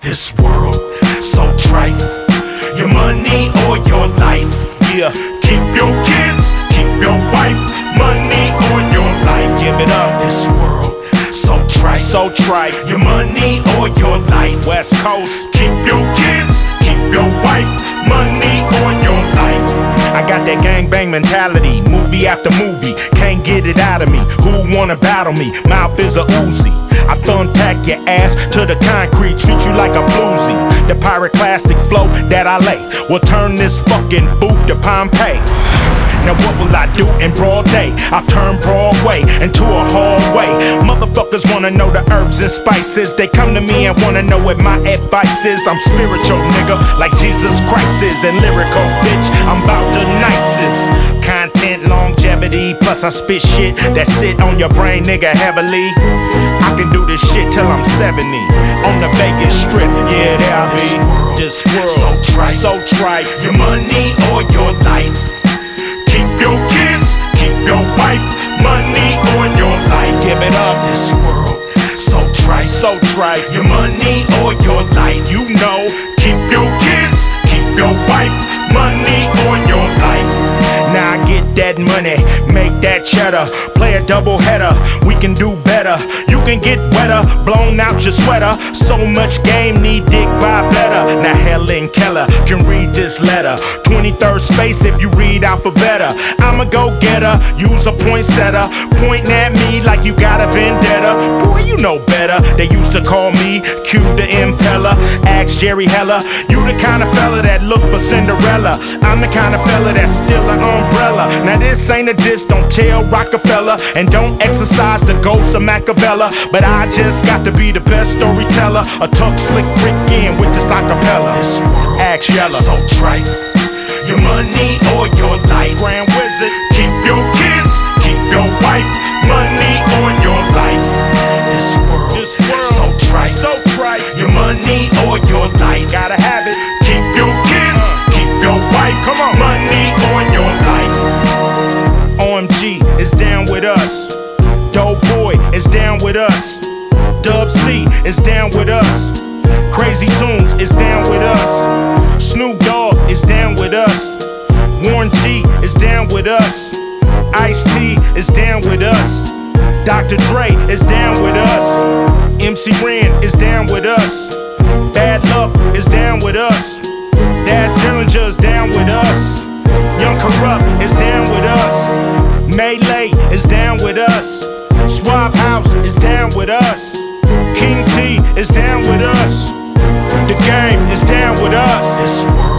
This world, so trite. Your money or your life. Yeah. Keep your kids, keep your wife. Money or your life. Give it up. This world, so trite. So trite. Your money or your life. West Coast. Keep your kids, keep your wife. Money or your life. I got that gangbang mentality, movie after movie, can't get it out of me. Who wanna battle me? Mouth is a Uzi. I thumbtack your ass to the concrete, treat you like a floozy. The pyroclastic flow that I lay will turn this fucking booth to Pompeii. Now what will I do in broad day? I'll turn Broadway into a hallway. Motherfuckers wanna know the herbs and spices. They come to me and wanna know what my advice is. I'm spiritual, nigga, like Jesus Christ is. And lyrical, bitch, I'm about the nicest. Content, longevity, plus I spit shit that sit on your brain, nigga, heavily. I can do this shit till I'm 70. On the Vegas Strip, yeah, there I be. This world, so trite. So trite. Your money or your life. Keep your kids, keep your wife. Money or your life. Give it up. This world, so trite. So trite. Your money or your life. You know. Keep your kids, keep your wife. Money or your life. Now I get that money, make that cheddar. Play a double header, we can do better. You can get wetter, blown out your sweater. So much game, need dick by better. Now Helen Keller can read this letter. 23rd space if you read alphabeta. I'm a go-getter, use a poinsettia. Pointing at me like you got a vendetta. Boy, you know better. They used to call me Q the Impeller. Ask Jerry Heller, you the kind of fella that look for Cinderella. I'm the kind of fella that's still an umbrella. Now this ain't a diss, don't tell Rockefeller. And don't exercise the ghost of Machiavelli. But I just got to be the best storyteller. A tuck slick Rick in with this acapella. This world, Ask Yella. so trite. Your money or your life. Grand Wizard. Keep your kids, keep your wife. Money or your life. This world, so trite. So trite. Your money or your life. Gotta have it. Keep your kids, keep your wife. Come on. Money or your life. OMG is down with us. Dope Boy is down with us. Dub C is down with us. Crazy Tunes is down with us. Snoop Dogg is down with us. Warren G is down with us. Ice-T is down with us. Dr. Dre is down with us. MC Ren is down with us. Bad Luck is down with us. Daz Dillinger is down with us. Young Corrupt is down with us. Melee is down with us. Suave House is down with us. King T is down with us. The Game is down with us. This world,